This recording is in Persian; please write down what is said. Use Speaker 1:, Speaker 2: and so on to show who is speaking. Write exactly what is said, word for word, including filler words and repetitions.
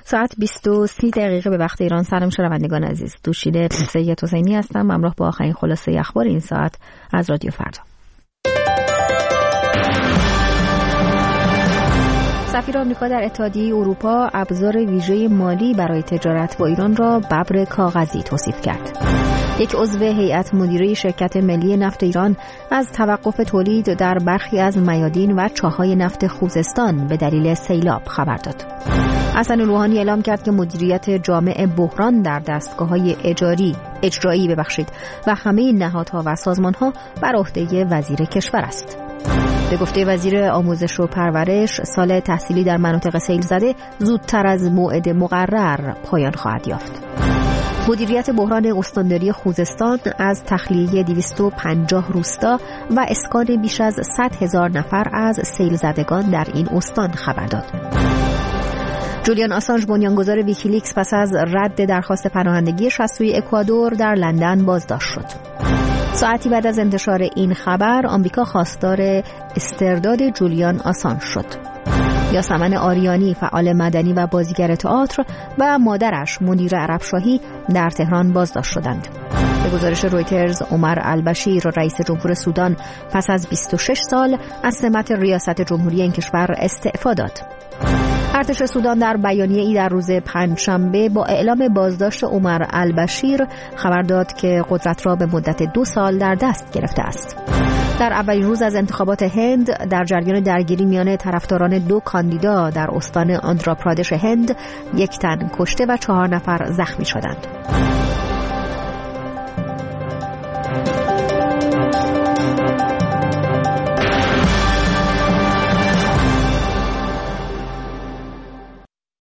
Speaker 1: ساعت بیست و سی دقیقه به وقت ایران. سلام شنوندگان عزیز، دوشیده سید حسینی هستم، همراه با آخرین خلاصه اخبار این ساعت از رادیو فردا. سفیر آمریکا در اتحادیه اروپا ابزار ویژه مالی برای تجارت با ایران را ببر کاغذی توصیف کرد. یک عضو هیئت مدیره شرکت ملی نفت ایران از توقف تولید در برخی از میادین و چاه‌های نفت خوزستان به دلیل سیلاب خبر داد. حسن روحانی اعلام کرد که مدیریت جامع بحران در دستگاه‌های اجاری اجرایی ببخشید و همه نهادها و سازمان‌ها بر عهده وزیر کشور است. به گفته وزیر آموزش و پرورش، سال تحصیلی در مناطق سیل زده زودتر از موعد مقرر پایان خواهد یافت. مدیریت بحران استانداری خوزستان از تخلیه دویست و پنجاه روستا و اسکان بیش از صد هزار نفر از سیل زدگان در این استان خبر داد. جولیان آسانژ بنیانگذار ویکیلیکس پس از رد درخواست پناهندگی شصتوی اکوادور در لندن بازداشت شد. ساعتی بعد از انتشار این خبر، آمریکا خواستار استرداد جولیان آسانژ شد. یاسمن آریانی، فعال مدنی و بازیگر تئاتر، و مادرش مدیر عربشاهی در تهران بازداشت شدند. به گزارش رویترز، عمر البشیر رئیس جمهور سودان پس از بیست و شش سال از سمت ریاست جمهوری این کشور استعفا داد. ارتش سودان در بیانیه‌ای در روز پنجشنبه با اعلام بازداشت عمر البشیر خبر داد که قدرت را به مدت دو سال در دست گرفته است. در اولین روز از انتخابات هند در جریان درگیری میان طرفداران دو کاندیدا در استان آندھرا پرادش هند، یک تن کشته و چهار نفر زخمی شدند.